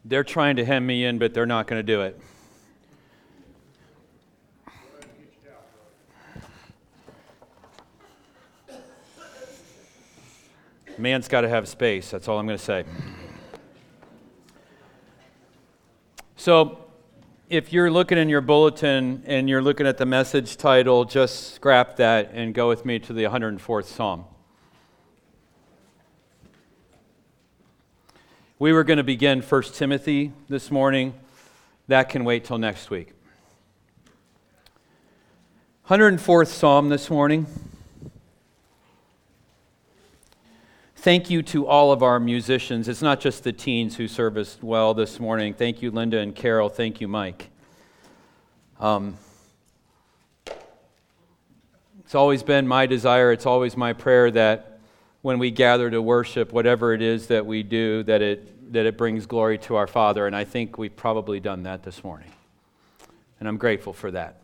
They're trying to hem me in, but they're not going to do it. Man's got to have space. That's all I'm going to say. So, if you're looking in your bulletin and you're looking at the message title, just scrap that and go with me to the 104th Psalm. We were going to begin 1 Timothy this morning. That can wait till next week. 104th Psalm this morning. Thank you to all of our musicians. It's not just the teens who serve us well this morning. Thank you, Linda and Carol. Thank you, Mike. It's always been my desire, it's always my prayer that when we gather to worship, whatever it is that we do, that it brings glory to our Father. And I think we've probably done that this morning. And I'm grateful for that.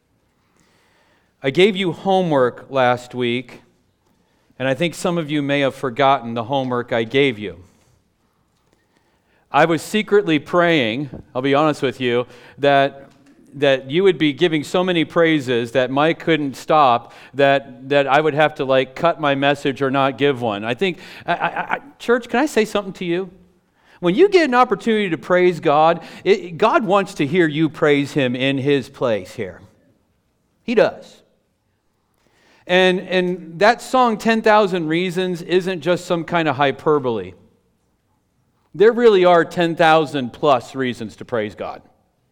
I gave you homework last week. And I think some of you may have forgotten the homework I gave you. I was secretly praying, I'll be honest with you, that you would be giving so many praises that Mike couldn't stop, that I would have to cut my message or not give one. I think, church, can I say something to you? When you get an opportunity to praise God, God wants to hear you praise Him in His place here. He does. And that song, 10,000 Reasons, isn't just some kind of hyperbole. There really are 10,000 plus reasons to praise God.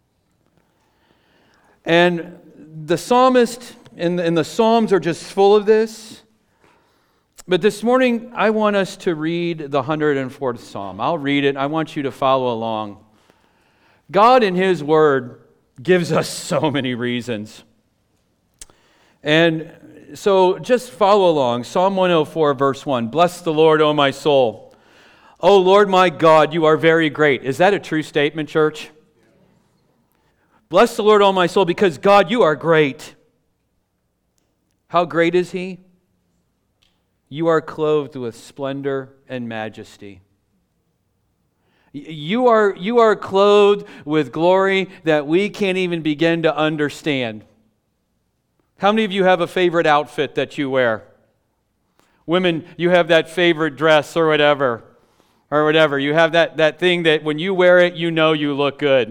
And the psalmist and the Psalms are just full of this. But this morning, I want us to read the 104th Psalm. I'll read it. I want you to follow along. God in His Word gives us so many reasons. And so just follow along. Psalm 104, verse 1. Bless the Lord, O my soul. O Lord my God, you are very great. Is that a true statement, church? Bless the Lord, O my soul, because God, you are great. How great is He? You are clothed with splendor and majesty. You are clothed with glory that we can't even begin to understand. How many of you have a favorite outfit that you wear? Women, you have that favorite dress or whatever. You have that thing that when you wear it, you know you look good.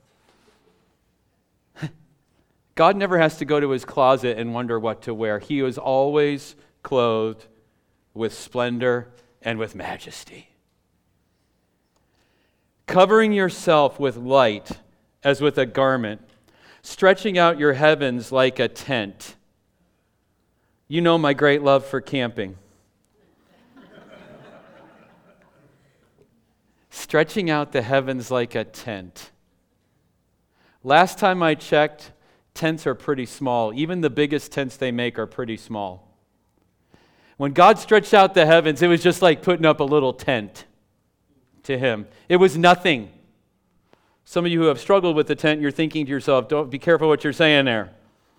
God never has to go to His closet and wonder what to wear. He is always clothed with splendor and with majesty. Covering yourself with light as with a garment, stretching out your heavens like a tent. You know my great love for camping. Stretching out the heavens like a tent. Last time I checked, tents are pretty small. Even the biggest tents they make are pretty small. When God stretched out the heavens, it was just like putting up a little tent to Him. It was nothing. Some of you who have struggled with the tent, you're thinking to yourself, don't be careful what you're saying there.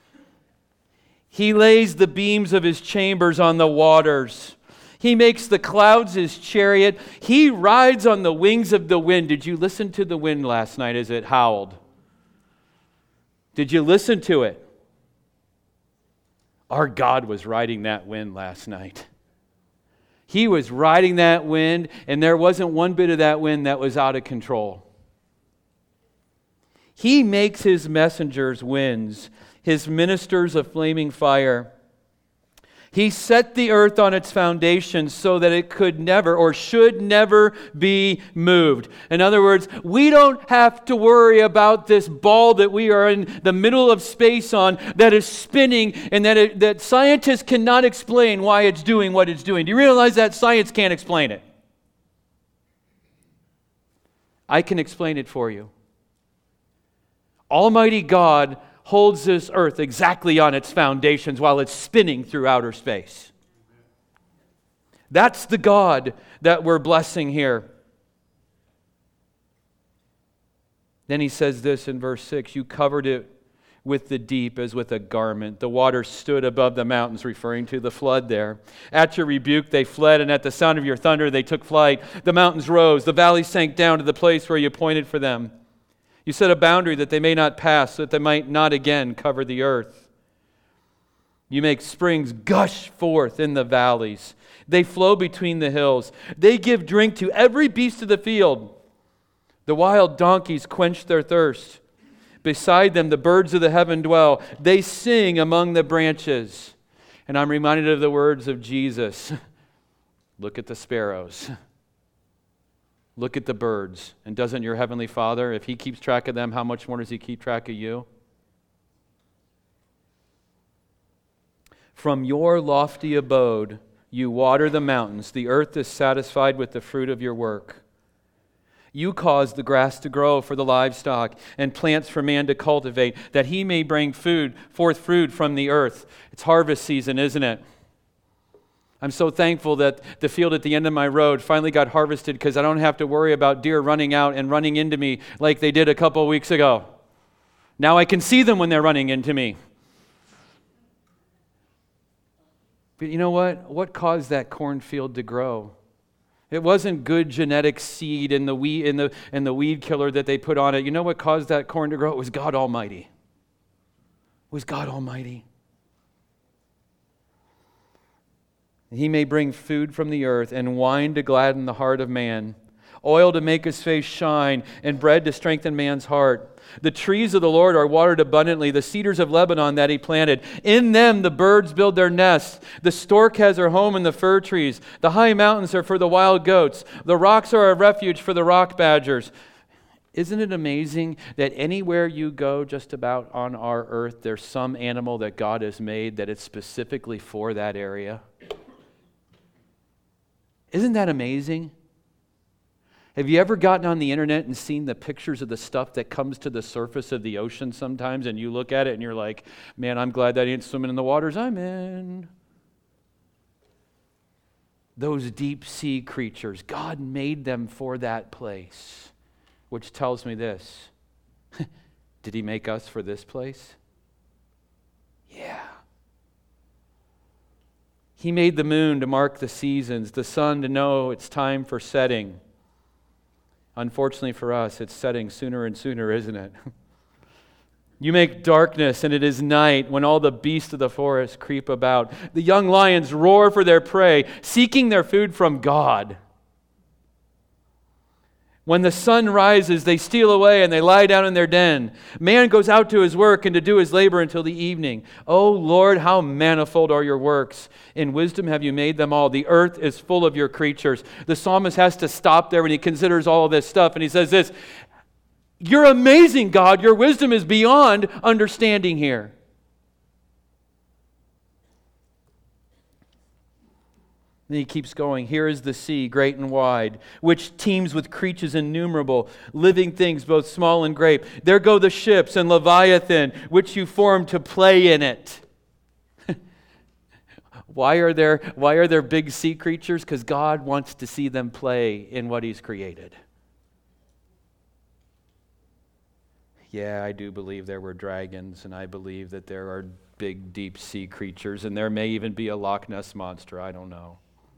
He lays the beams of His chambers on the waters. He makes the clouds His chariot. He rides on the wings of the wind. Did you listen to the wind last night as it howled? Did you listen to it? Our God was riding that wind last night. He was riding that wind, and there wasn't one bit of that wind that was out of control. He makes His messengers winds, His ministers a flaming fire. He set the earth on its foundation so that it could never or should never be moved. In other words, we don't have to worry about this ball that we are in the middle of space on that is spinning and that scientists cannot explain why it's doing what it's doing. Do you realize that science can't explain it? I can explain it for you. Almighty God holds this earth exactly on its foundations while it's spinning through outer space. That's the God that we're blessing here. Then He says this in verse 6, you covered it with the deep as with a garment. The waters stood above the mountains, referring to the flood there. At your rebuke they fled, and at the sound of your thunder they took flight. The mountains rose, the valleys sank down to the place where you appointed for them. You set a boundary that they may not pass, so that they might not again cover the earth. You make springs gush forth in the valleys. They flow between the hills. They give drink to every beast of the field. The wild donkeys quench their thirst. Beside them, the birds of the heaven dwell. They sing among the branches. And I'm reminded of the words of Jesus. Look at the sparrows. Look at the birds. And doesn't your heavenly Father, if He keeps track of them, how much more does He keep track of you? From your lofty abode, you water the mountains. The earth is satisfied with the fruit of your work. You cause the grass to grow for the livestock and plants for man to cultivate, that he may bring forth food from the earth. It's harvest season, isn't it? I'm so thankful that the field at the end of my road finally got harvested because I don't have to worry about deer running out and running into me like they did a couple of weeks ago. Now I can see them when they're running into me. But you know what? What caused that cornfield to grow? It wasn't good genetic seed and the weed killer that they put on it. You know what caused that corn to grow? It was God Almighty. It was God Almighty. He may bring food from the earth and wine to gladden the heart of man, oil to make his face shine, and bread to strengthen man's heart. The trees of the Lord are watered abundantly, the cedars of Lebanon that He planted. In them the birds build their nests. The stork has her home in the fir trees. The high mountains are for the wild goats. The rocks are a refuge for the rock badgers. Isn't it amazing that anywhere you go just about on our earth, there's some animal that God has made that it's specifically for that area? Isn't that amazing? Have you ever gotten on the internet and seen the pictures of the stuff that comes to the surface of the ocean sometimes, and you look at it and you're like, man, I'm glad that I ain't swimming in the waters I'm in. Those deep sea creatures, God made them for that place, which tells me this. Did He make us for this place? Yeah. He made the moon to mark the seasons, the sun to know it's time for setting. Unfortunately for us, it's setting sooner and sooner, isn't it? You make darkness, and it is night when all the beasts of the forest creep about. The young lions roar for their prey, seeking their food from God. When the sun rises, they steal away and they lie down in their den. Man goes out to his work and to do his labor until the evening. O Lord, how manifold are your works. In wisdom have you made them all. The earth is full of your creatures. The psalmist has to stop there when he considers all of this stuff, and he says this, you're amazing, God. Your wisdom is beyond understanding here. Then he keeps going. Here is the sea, great and wide, which teems with creatures innumerable, living things both small and great. There go the ships and Leviathan, which you formed to play in it. Why are there big sea creatures? Because God wants to see them play in what He's created. Yeah, I do believe there were dragons, and I believe that there are big, deep sea creatures, and there may even be a Loch Ness monster. I don't know.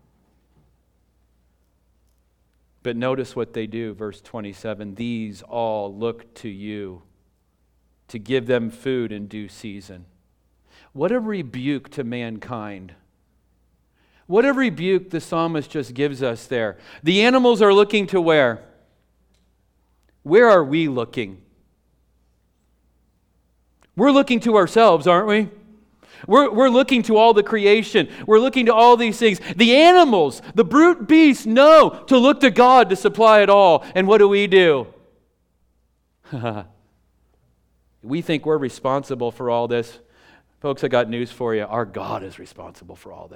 But notice what they do, verse 27. These all look to you to give them food in due season. What a rebuke to mankind. What a rebuke the psalmist just gives us there. The animals are looking to where? Where are we looking? We're looking to ourselves, aren't we? We're looking to all the creation. We're looking to all these things. The animals, the brute beasts know to look to God to supply it all. And what do? We think we're responsible for all this. Folks, I got news for you. Our God is responsible for all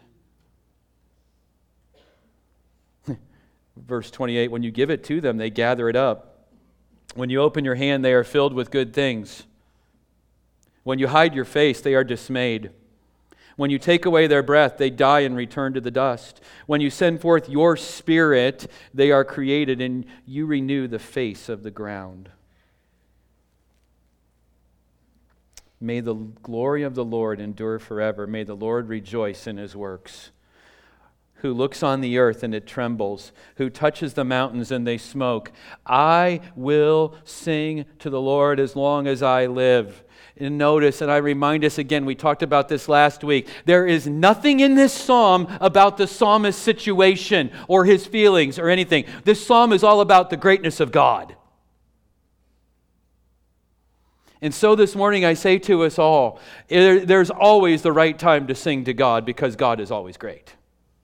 this. Verse 28, when you give it to them, they gather it up. When you open your hand, they are filled with good things. When you hide your face, they are dismayed. When you take away their breath, they die and return to the dust. When you send forth your Spirit, they are created, and you renew the face of the ground. May the glory of the Lord endure forever. May the Lord rejoice in his works. Who looks on the earth and it trembles, who touches the mountains and they smoke. I will sing to the Lord as long as I live. And notice, and I remind us again, we talked about this last week, there is nothing in this psalm about the psalmist's situation or his feelings or anything. This psalm is all about the greatness of God. And so this morning I say to us all, there's always the right time to sing to God because God is always great.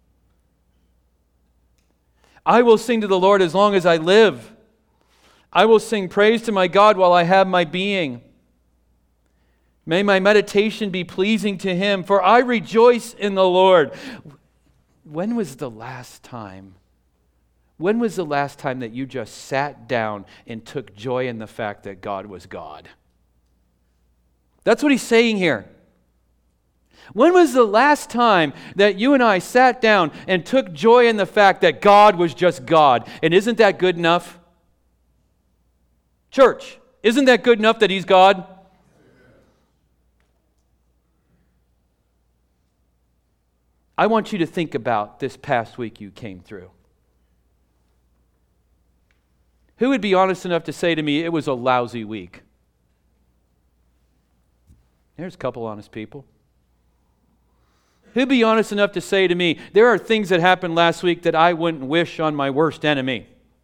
I will sing to the Lord as long as I live. I will sing praise to my God while I have my being. May my meditation be pleasing to him, for I rejoice in the Lord. When was the last time that you just sat down and took joy in the fact that God was God? That's what he's saying here. When was the last time that you and I sat down and took joy in the fact that God was just God? And isn't that good enough? Church, isn't that good enough that he's God? I want you to think about this past week you came through. Who would be honest enough to say to me, it was a lousy week? There's a couple honest people. Who'd be honest enough to say to me, there are things that happened last week that I wouldn't wish on my worst enemy?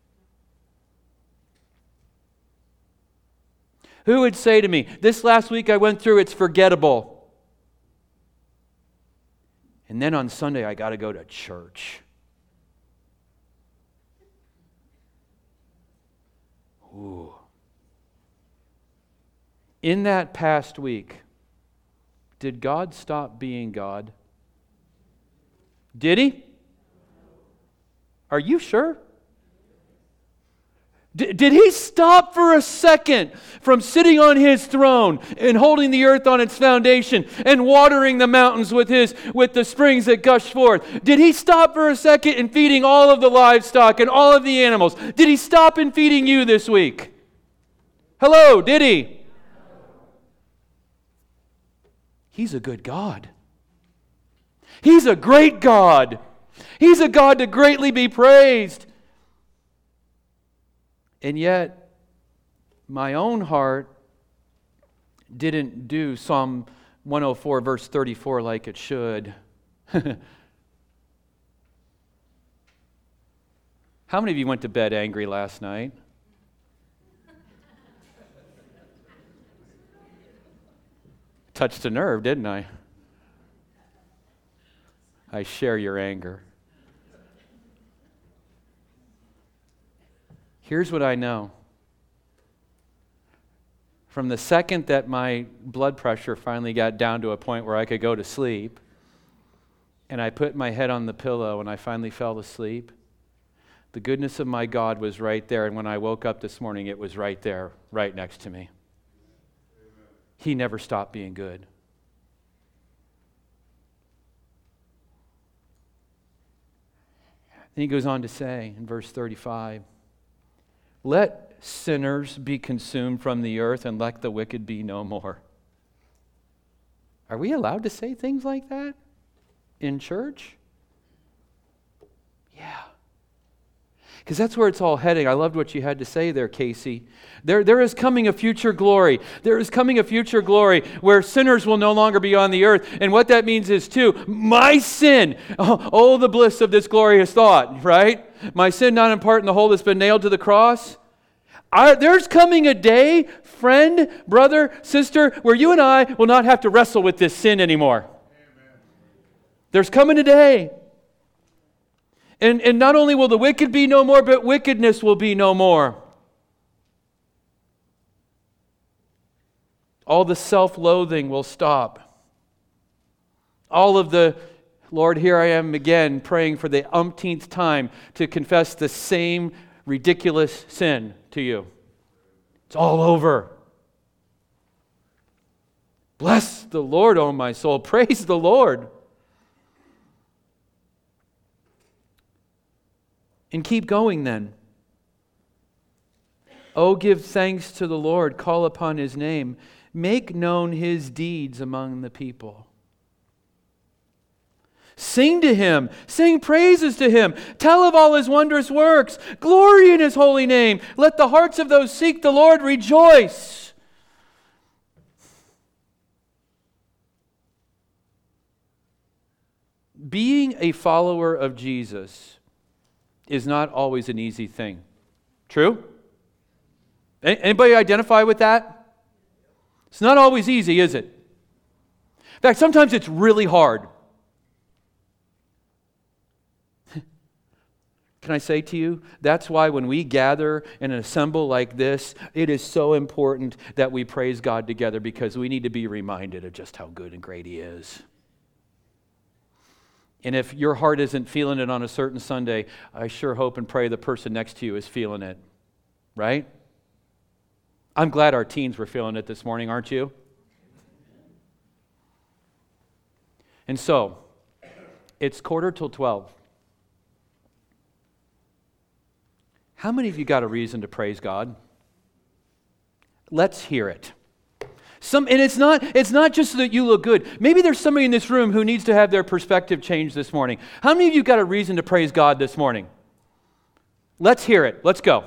Who would say to me, this last week I went through, it's forgettable. And then on Sunday I got to go to church. Ooh. In that past week, did God stop being God? Did he? Are you sure? Did he stop for a second from sitting on his throne and holding the earth on its foundation and watering the mountains with the springs that gush forth? Did he stop for a second in feeding all of the livestock and all of the animals? Did he stop in feeding you this week? Hello, did he? He's a good God. He's a great God. He's a God to greatly be praised. And yet, my own heart didn't do Psalm 104, verse 34 like it should. How many of you went to bed angry last night? Touched a nerve, didn't I? I share your anger. Here's what I know. From the second that my blood pressure finally got down to a point where I could go to sleep, and I put my head on the pillow and I finally fell asleep, the goodness of my God was right there. And when I woke up this morning, it was right there, right next to me. He never stopped being good. Then he goes on to say in verse 35, let sinners be consumed from the earth and let the wicked be no more. Are we allowed to say things like that in church? Yeah. Because that's where it's all heading. I loved what you had to say there, Casey. There is coming a future glory. There is coming a future glory where sinners will no longer be on the earth. And what that means is, too, my sin, oh, the bliss of this glorious thought, right? My sin not in part in the whole that's been nailed to the cross. There's coming a day, friend, brother, sister, where you and I will not have to wrestle with this sin anymore. Amen. There's coming a day. And not only will the wicked be no more, but wickedness will be no more. All the self-loathing will stop. All of the, Lord, here I am again praying for the umpteenth time to confess the same ridiculous sin to you. It's all over. Bless the Lord, O my soul. Praise the Lord. And keep going then. Oh, give thanks to the Lord. Call upon His name. Make known his deeds among the people. Sing to him. Sing praises to him. Tell of all his wondrous works. Glory in his holy name. Let the hearts of those seek the Lord rejoice. Being a follower of Jesus is not always an easy thing. True? Anybody identify with that? It's not always easy, is it? In fact, sometimes it's really hard. Can I say to you, that's why when we gather and assemble like this, it is so important that we praise God together, because we need to be reminded of just how good and great He is. And if your heart isn't feeling it on a certain Sunday, I sure hope and pray the person next to you is feeling it, right? I'm glad our teens were feeling it this morning, aren't you? And so, it's 11:45. How many of you got a reason to praise God? Let's hear it. And it's not just so that you look good. Maybe there's somebody in this room who needs to have their perspective changed this morning. How many of you got a reason to praise God this morning? Let's hear it. Let's go.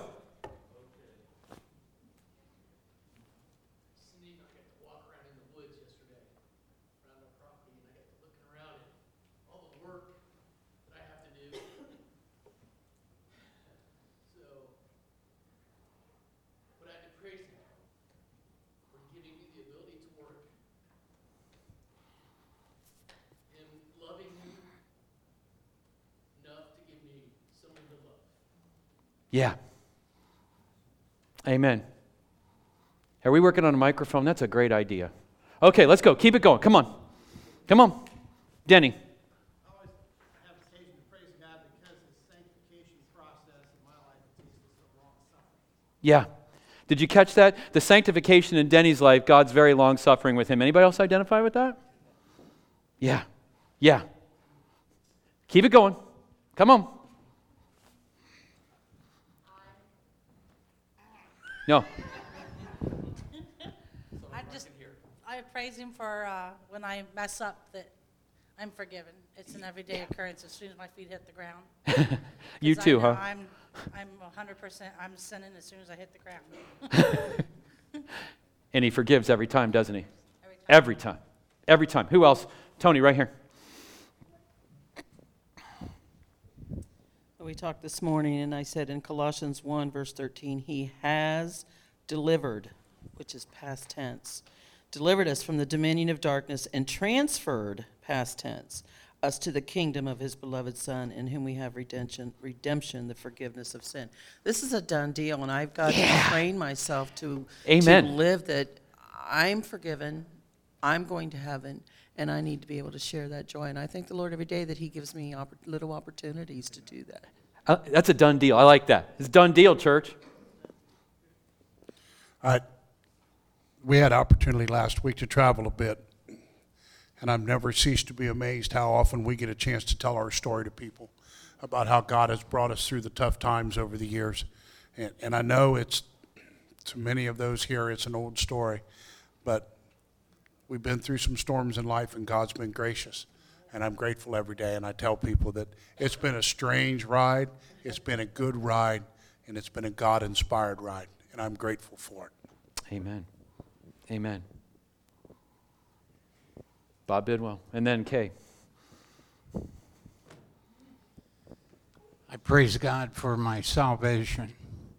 Yeah. Amen. Are we working on a microphone? That's a great idea. Okay, let's go. Keep it going. Come on. Come on. Denny. I always have occasion to praise God because His sanctification process in my life is so long suffering. Yeah. Did you catch that? The sanctification in Denny's life, God's very long suffering with him. Anybody else identify with that? Yeah. Yeah. Keep it going. Come on. No. I praise Him for when I mess up that I'm forgiven. It's an everyday occurrence as soon as my feet hit the ground. You too, huh? I'm 100%, I'm sinning as soon as I hit the ground. And He forgives every time, doesn't He? Every time. Every time. Who else? Tony, right here. We talked this morning, and I said in Colossians 1, verse 13, He has delivered, which is past tense, delivered us from the dominion of darkness and transferred, past tense, us to the kingdom of His beloved Son, in whom we have redemption, the forgiveness of sin. This is a done deal, and I've got to train myself to live that I'm forgiven, I'm going to heaven, and I need to be able to share that joy. And I thank the Lord every day that He gives me little opportunities to do that. That's a done deal. I like that. It's a done deal, church. We had opportunity last week to travel a bit, and I've never ceased to be amazed how often we get a chance to tell our story to people about how God has brought us through the tough times over the years. And I know it's, to many of those here, it's an old story, but we've been through some storms in life, and God's been gracious. And I'm grateful every day, and I tell people that it's been a strange ride, it's been a good ride, and it's been a God-inspired ride, and I'm grateful for it. Amen. Amen. Bob Bidwell, and then Kay. I praise God for my salvation.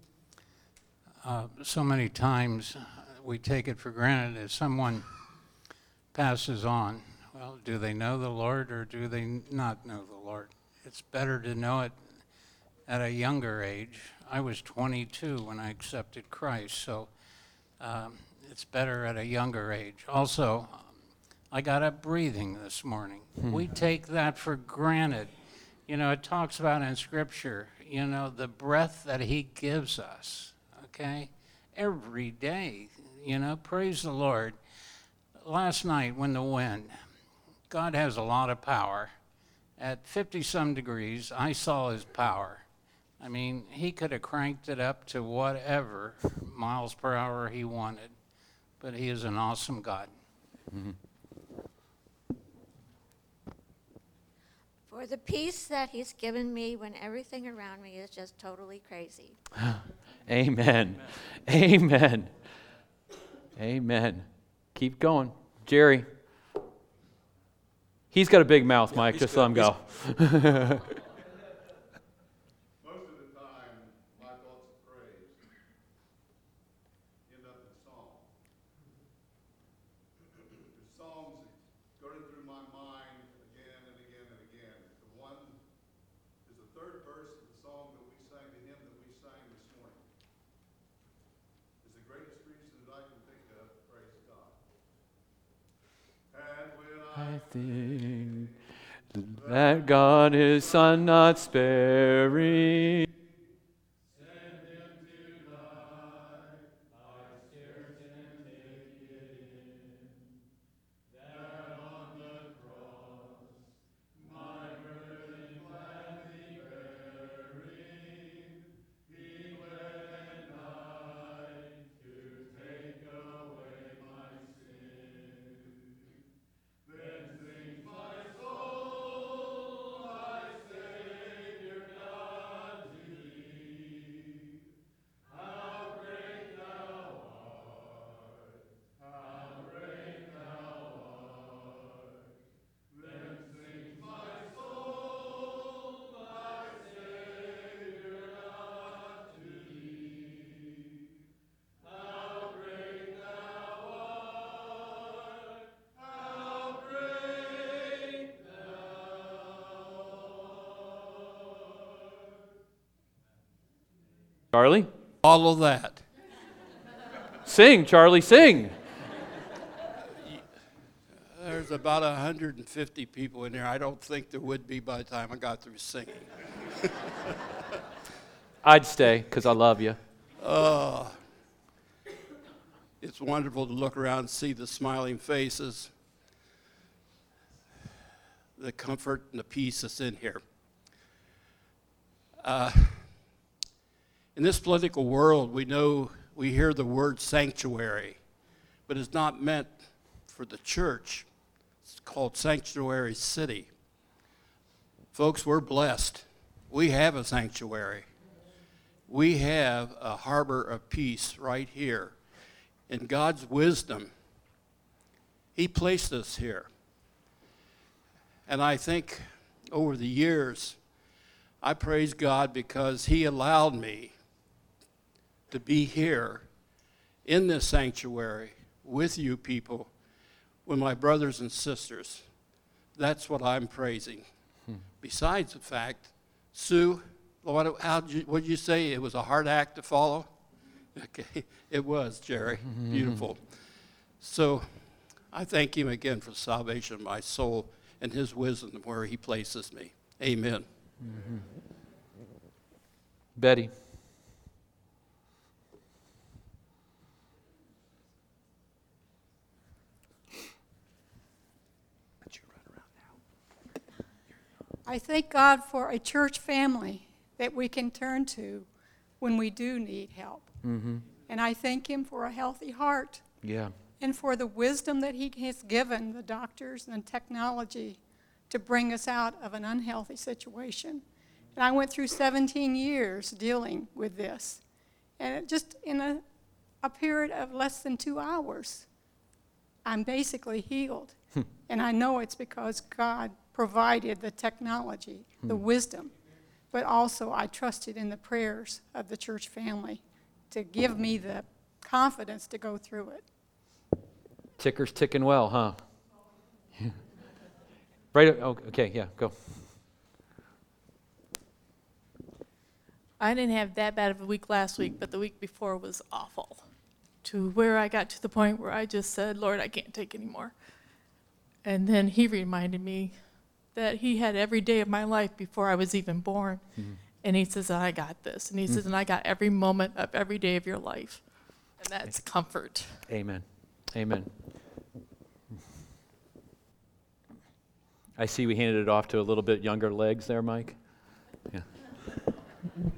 So many times we take it for granted as someone passes on. Well, do they know the Lord or do they not know the Lord? It's better to know it at a younger age. I was 22 when I accepted Christ, so it's better at a younger age. Also, I got up breathing this morning. We take that for granted. You know, it talks about in Scripture, you know, the breath that He gives us, okay? Every day, you know, praise the Lord. Last night when the wind, God has a lot of power. At 50-some degrees, I saw His power. I mean, He could have cranked it up to whatever miles per hour He wanted. but he is an awesome God. For the peace that he's given me when everything around me is just totally crazy. Amen. Amen. Amen. Keep going. Jerry. He's got a big mouth, Mike. Just let him go. Most of the time, my thoughts of praise end up in song. There's songs that go through my mind again and again and again. The one is the third verse of the song that we sang, the hymn that we sang this morning. It's the greatest reason that I can think of, praise God. And when I think that God His Son not sparing. Charlie? all of that. Sing, Charlie, sing. There's about 150 people in here. I don't think there would be by the time I got through singing. I'd stay because I love you. It's wonderful to look around and see the smiling faces, the comfort and the peace that's in here. In this political world, we hear the word sanctuary, but it's not meant for the church. It's called Sanctuary City. Folks, we're blessed. We have a sanctuary. We have a harbor of peace right here. In God's wisdom, He placed us here. And I think over the years, I praise God because He allowed me to be here in this sanctuary with you people, with my brothers and sisters. That's what I'm praising. Besides the fact, Sue, what did you say? It was a hard act to follow? Okay, it was, Jerry. Beautiful. So I thank Him again for the salvation of my soul and His wisdom where He places me. Amen. Betty. I thank God for a church family that we can turn to when we do need help. Mm-hmm. And I thank Him for a healthy heart Yeah. and for the wisdom that He has given the doctors and technology to bring us out of an unhealthy situation. And I went through 17 years dealing with this. And it just in a period of less than 2 hours, I'm basically healed. And I know it's because God provided the technology, the wisdom, but also I trusted in the prayers of the church family to give me the confidence to go through it. Ticker's ticking well, huh? Right. Oh, okay, yeah, go. I didn't have that bad of a week last week, but the week before was awful. To where I got to the point where I just said, Lord, I can't take anymore. And then He reminded me that He had every day of my life before I was even born. Mm-hmm. And He says, I got this. And He says, and I got every moment of every day of your life. And that's comfort. Amen. Amen. I see we handed it off to a little bit younger legs there, Mike. Yeah.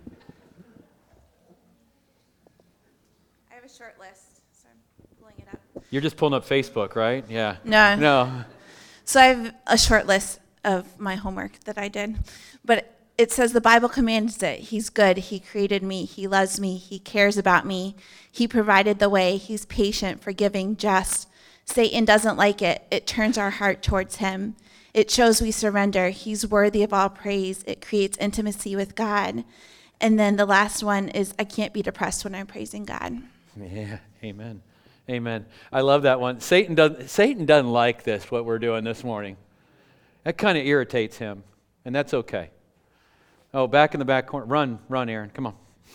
I have a short list, so I'm pulling it up. You're just pulling up Facebook, right? Yeah. No. No. So I have a short list of my homework that I did. But it says the Bible commands it. He's good. He created me. He loves me. He cares about me. He provided the way. He's patient, forgiving, just. Satan doesn't like it. It turns our heart towards him. It shows we surrender. He's worthy of all praise. It creates intimacy with God. And then the last one is I can't be depressed when I'm praising God. Yeah, amen. Amen. I love that one. Satan doesn't like this, what we're doing this morning. That kind of irritates him, and that's okay. Oh, back in the back corner. Run, Aaron. Come on.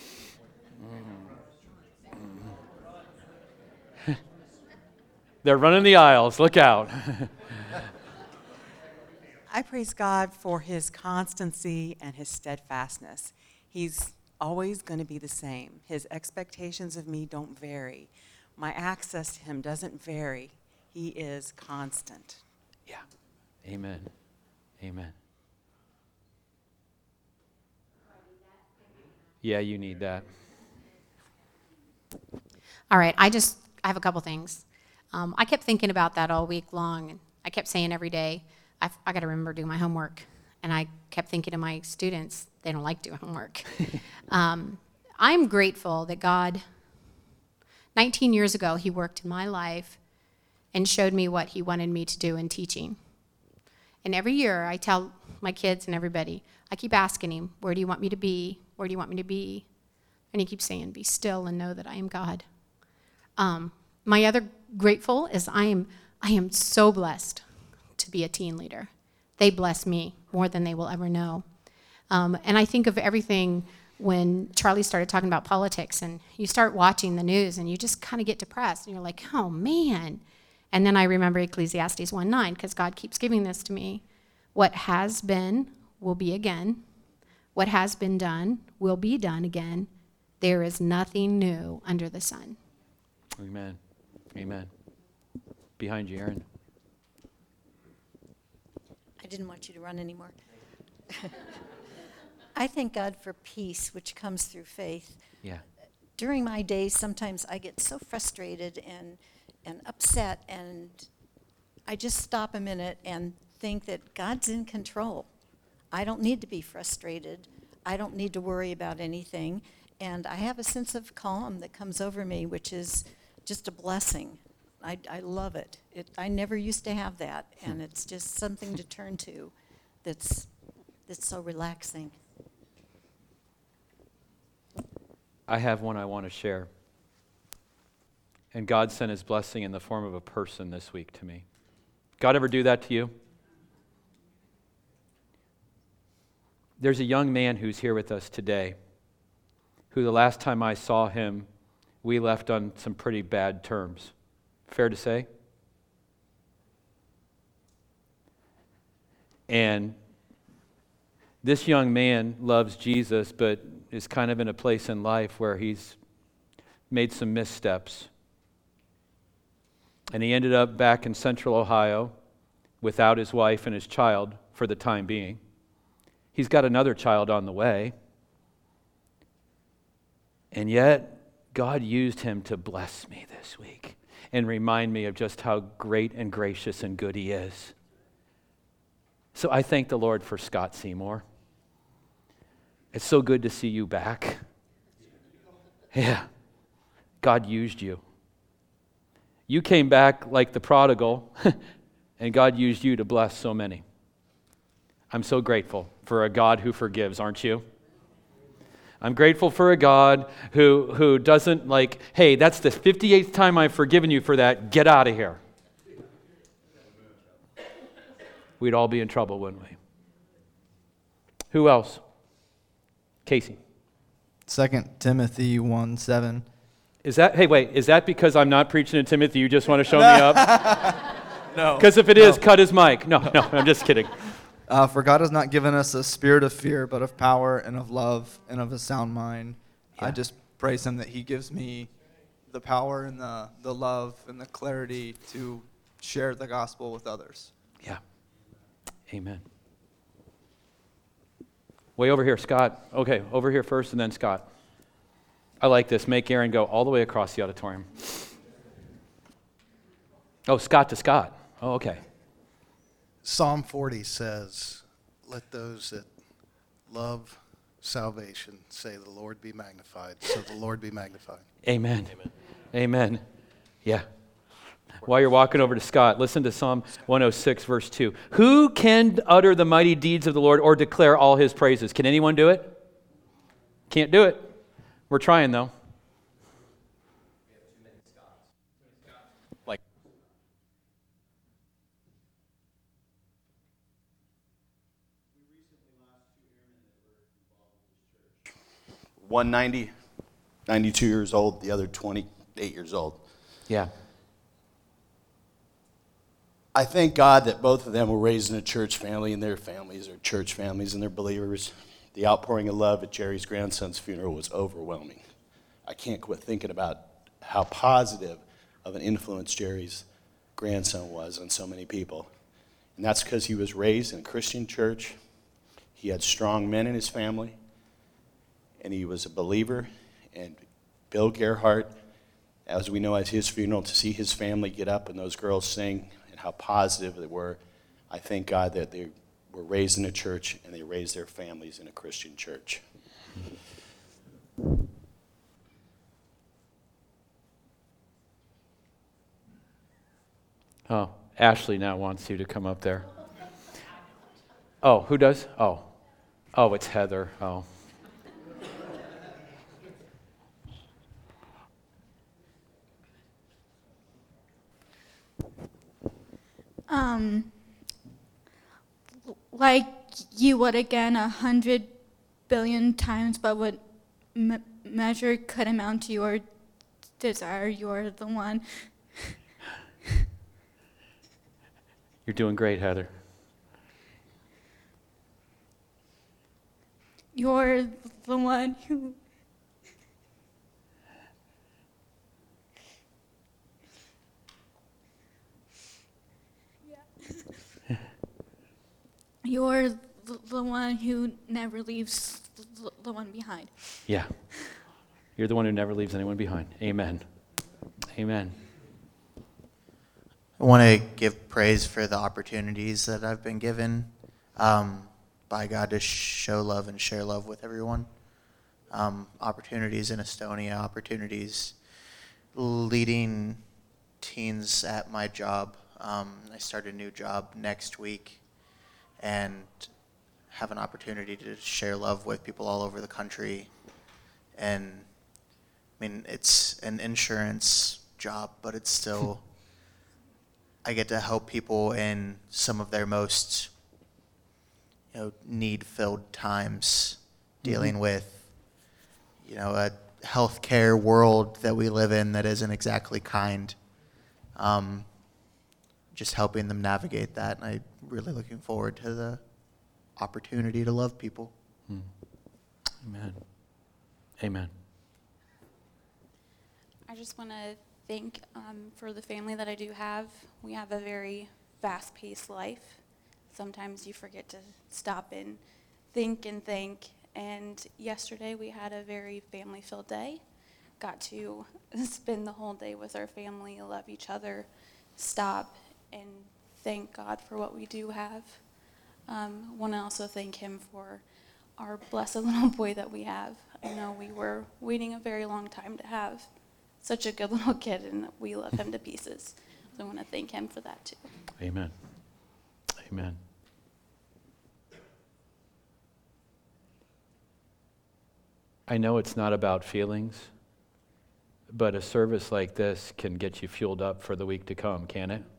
They're running the aisles. Look out. I praise God for his constancy and his steadfastness. He's always going to be the same. His expectations of me don't vary. My access to him doesn't vary. He is constant. Yeah. Amen. Amen. Yeah, you need that. All right, I have a couple things. I kept thinking about that all week long, and I kept saying every day, I got to remember to do my homework. And I kept thinking to my students, they don't like doing homework. I'm grateful that God, 19 years ago, he worked in my life and showed me what he wanted me to do in teaching. And every year, I tell my kids and everybody, I keep asking him, where do you want me to be? Where do you want me to be? And he keeps saying, be still and know that I am God. My other grateful is I am so blessed to be a teen leader. They bless me more than they will ever know. And I think of everything when Charlie started talking about politics, and you start watching the news and you just kind of get depressed and you're like, oh man. And then I remember Ecclesiastes 1:9, because God keeps giving this to me. What has been will be again. What has been done will be done again. There is nothing new under the sun. Amen. Amen. Behind you, Aaron. I didn't want you to run anymore. I thank God for peace, which comes through faith. Yeah. During my days, sometimes I get so frustrated and upset, and I just stop a minute and think that God's in control. I don't need to be frustrated. I don't need to worry about anything. And I have a sense of calm that comes over me, which is just a blessing. I love it. I never used to have that, and it's just something to turn to that's so relaxing. I have one I want to share. And God sent his blessing in the form of a person this week to me. God ever do that to you? There's a young man who's here with us today who the last time I saw him, we left on some pretty bad terms. Fair to say? And this young man loves Jesus, but is kind of in a place in life where he's made some missteps. And he ended up back in Central Ohio without his wife and his child for the time being. He's got another child on the way. And yet, God used him to bless me this week and remind me of just how great and gracious and good he is. So I thank the Lord for Scott Seymour. It's so good to see you back. Yeah, God used you. You came back like the prodigal, and God used you to bless so many. I'm so grateful for a God who forgives, aren't you? I'm grateful for a God who doesn't like, hey, that's the 58th time I've forgiven you for that, get out of here. We'd all be in trouble, wouldn't we? Who else? Casey. 2 Timothy 1:7. Is that because I'm not preaching to Timothy, you just want to show me up? No. Because if it is, cut his mic. No, I'm just kidding. For God has not given us a spirit of fear, but of power and of love and of a sound mind. Yeah. I just praise him that he gives me the power and the love and the clarity to share the gospel with others. Yeah. Amen. Way over here, Scott. Okay, over here first and then Scott. I like this. Make Aaron go all the way across the auditorium. Oh, Scott to Scott. Oh, okay. Psalm 40 says, let those that love salvation say, the Lord be magnified. So the Lord be magnified. Amen. Amen. Yeah. While you're walking over to Scott, listen to Psalm 106, verse 2. Who can utter the mighty deeds of the Lord or declare all his praises? Can anyone do it? Can't do it. We're trying, though. Like 190, 92 years old, the other 28 years old. Yeah. I thank God that both of them were raised in a church family, and their families are church families, and they're believers. The outpouring of love at Jerry's grandson's funeral was overwhelming. I can't quit thinking about how positive of an influence Jerry's grandson was on so many people. And that's because he was raised in a Christian church. He had strong men in his family, and he was a believer. And Bill Gerhardt, as we know at his funeral, to see his family get up and those girls sing and how positive they were, I thank God that they were raised in a church and they raised their families in a Christian church. Oh, Ashley now wants you to come up there. Oh, who does? Oh. Oh, it's Heather. Oh. Like you would again 100 billion times, but what measure could amount to your desire. You're the one. You're doing great, Heather. You're the one who You're the one who never leaves the one behind. Yeah. You're the one who never leaves anyone behind. Amen. Amen. I want to give praise for the opportunities that I've been given by God to show love and share love with everyone. Opportunities in Estonia, opportunities leading teens at my job. I start a new job next week and have an opportunity to share love with people all over the country. And I mean, it's an insurance job, but it's still, I get to help people in some of their most, need-filled times, dealing with, a healthcare world that we live in that isn't exactly kind. Just helping them navigate that, and I'm really looking forward to the opportunity to love people. Amen. Amen. I just want to thank for the family that I do have. We have a very fast-paced life. Sometimes you forget to stop and think. And yesterday we had a very family-filled day. Got to spend the whole day with our family, love each other, stop, and thank God for what we do have. Want to also thank him for our blessed little boy that we have. I know we were waiting a very long time to have such a good little kid, and we love him to pieces. So I want to thank him for that too. Amen. Amen. I know it's not about feelings, but a service like this can get you fueled up for the week to come, can it?